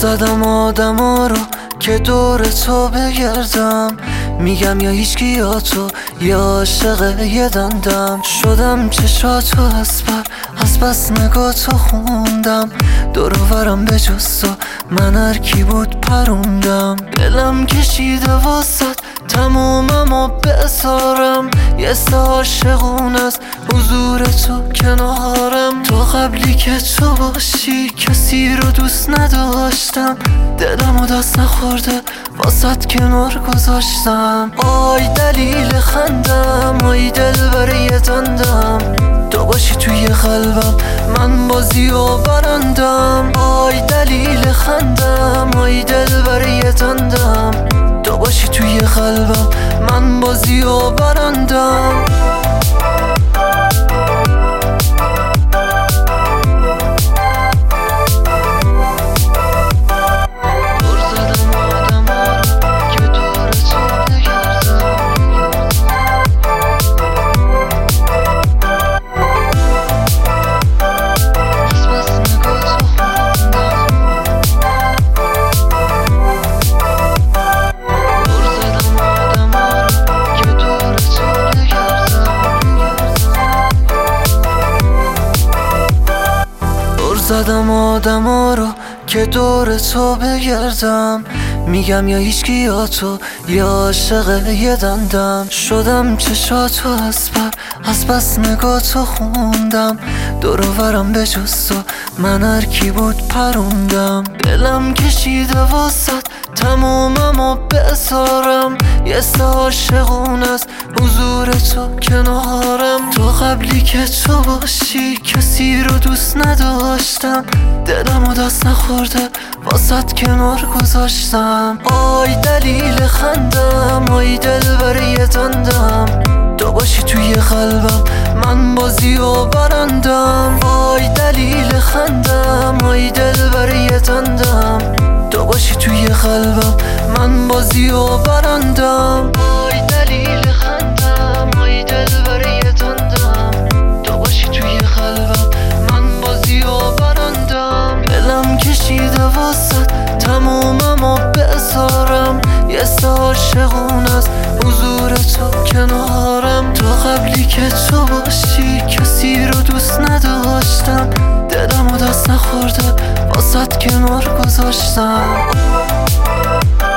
زدم آدما رو که دور تو بگردم، میگم یا هیچکی یا تو یا عاشق یه دندم. شدم چشاتو از بس نگاه تو خوندم، دور و برم به جز تو من هر کی بود پروندم. دلم کشیده واسد تموممو بذارم، یه سه عاشقون از حضور تو کنارم. تو قبلی که تو باشی کسی رو دوست نداشتم، دلمو دست نخورده واسد کنار گذاشتم. آی دلیل خندم، آی دل برای دندم، تو باشی توی قلبم من بازی و برندم. آی دلیل خندم، آی دل برای دندم، تو باشی توی قلبم من بازی و برندم. زدم آدما رو که دور تو بگردم، میگم یا هیچکی یا تو یا عاشق یه دندم. شدم چشاتو از بس نگاه تو خوندم، دور و برم به جز تو من هر کی بود پروندم. دلم کشیده واسد تموممو بذارم، یه سه عاشقون از حضور تو کنارم. تو قبلی که تو باشی کسی رو دوست نداشتم، دلمو دست نخورده واسد کنار گذاشتم. آی دلیل خندم، آی دل برای دندم، تو باشی توی قلبم من بازی و برندم. آی دلیل خندم، آی دل برای دندم، تو باشی توی قلبم من بازی و برندم. آی دلیل خندم، آی دل برای دندم، تو باشی توی قلبم من بازی و برندم. دلم کشیده واسد تموممو بذارم، یه سه عاشقون از حضور تو کنارم. تو قبلی که تو باشی کسی رو دوست نداشتم، دلمو دست نخورده واسد کنار گذاشتم.